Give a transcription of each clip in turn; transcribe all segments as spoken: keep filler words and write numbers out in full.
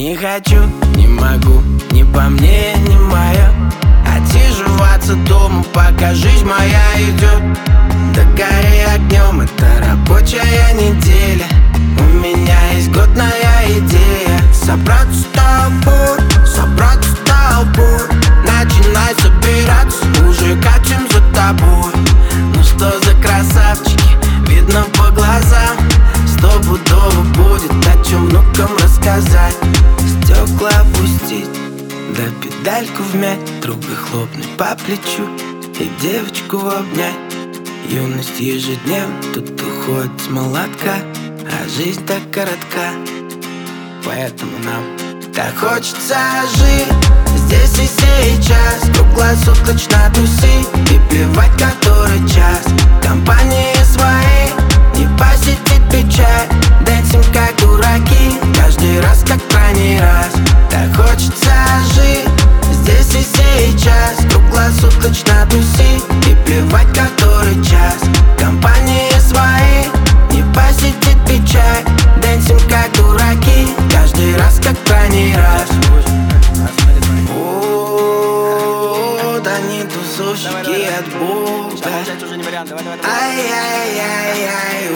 Не хочу, не могу, ни по мне, ни мое отсиживаться дома, пока жизнь моя идет. Да гори огнем, это рабочая неделя. У меня есть годная идея: собраться в толпу, собраться в толпу. Начинай собираться, уже катим за тобой. Ну что за красавчики, видно по глазам. Стопудово будет о чем внукам рассказать. Стекла опустить, да педальку вмять, друга хлопнуть по плечу и девочку обнять. Юность ежедневно тут уходит с молотка, а жизнь так коротка, поэтому нам так хочется жить здесь и сейчас, круглосуточно тусить и плевать который час. Компании своей не посетить печаль, дэнсим как дураки, каждый раз как крайний раз. Так хочется жить здесь и сейчас, круглосуточно тусить и плевать который час. Компании своей не посетить печаль, дэнсим как дураки, каждый раз как крайний раз. О, да не тусовщики от Бога. Ай-яй-яй-яй,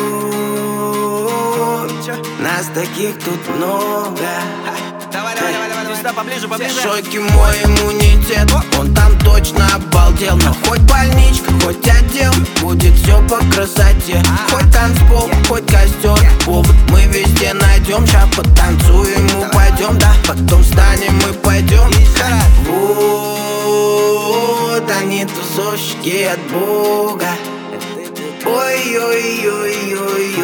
нас таких тут много. Давай, давай, давай, давай, сюда, поближе, поближе. Шоки мой иммунитет, он там точно обалдел. Но хоть больничка, хоть отдел, будет все по красоте. Хоть танцпол, хоть костер, повод мы везде найдем. Ща потанцуем, упадем, да, потом встанем и пойдем. Вот они тусовщики от Бога. Ой-ой-ой-ой-ой,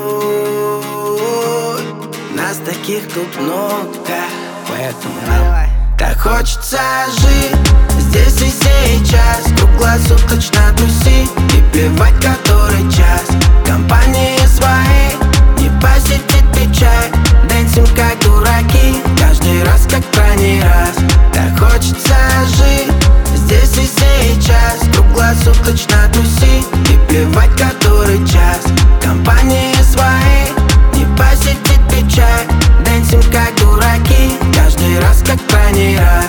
нас таких тут много, поэтому нам так хочется жить здесь и сейчас, круглосуточно тусить и плевать который час. Компании своей не посетить печаль, дэнсим как дураки, каждый раз как крайний раз. Так хочется жить здесь и сейчас, круглосуточно тусить и плевать который час. Компании своей не посетить печаль, дэнсим как дураки, каждый раз как крайний раз.